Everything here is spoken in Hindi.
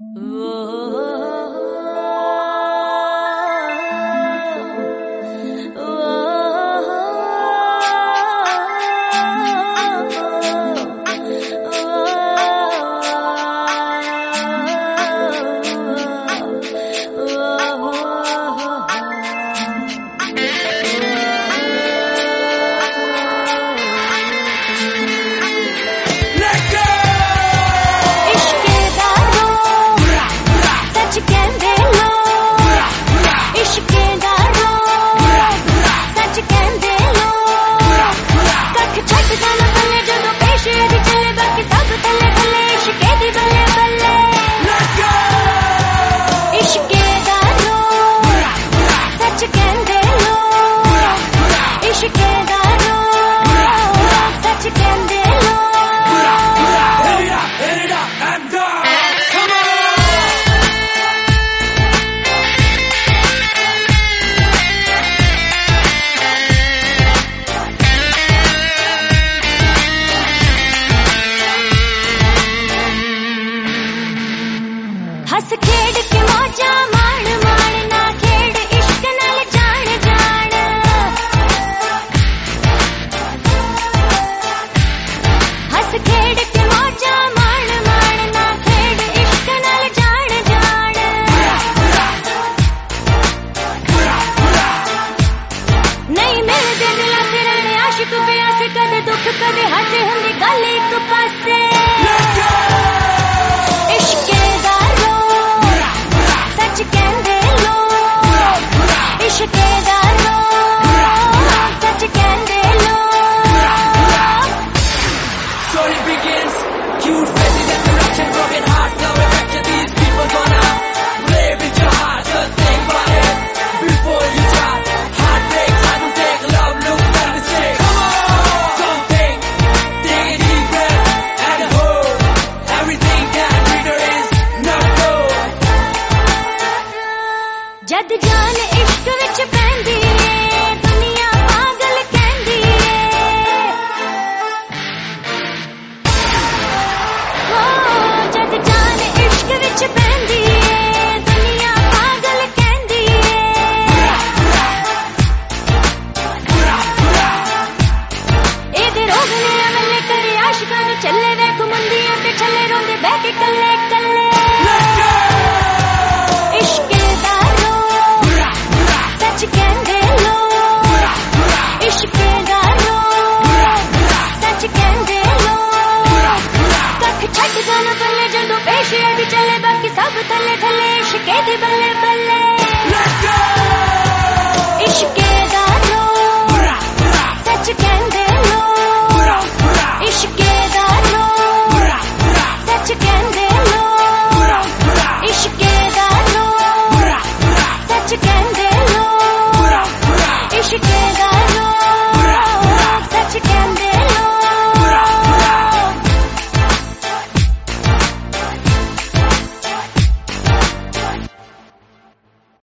हस खेड़ के मौजा माण माण ना खेड़ इश्क नाल जान जान। हस खेड़ के मौजा माण माण ना खेड़ इश्क नाल जान जान। नहीं मिलदे दिलां ते रहने आशिक प्यास कदे दुख कदे हंस हुंदी गल एक पासे। जद जान इश्क विच पैंदी दुनिया पागल कहंदी हो। जद जान इश्क विच पैंदी दुनिया पागल कहंदी। एदे रोग ने अमले करे आशिकां नूं चले वेख मुंदियां ते छले रोंदे बह के कल्ले कल्ले। चले बाकी सब थले थले इश्के दी बल्ले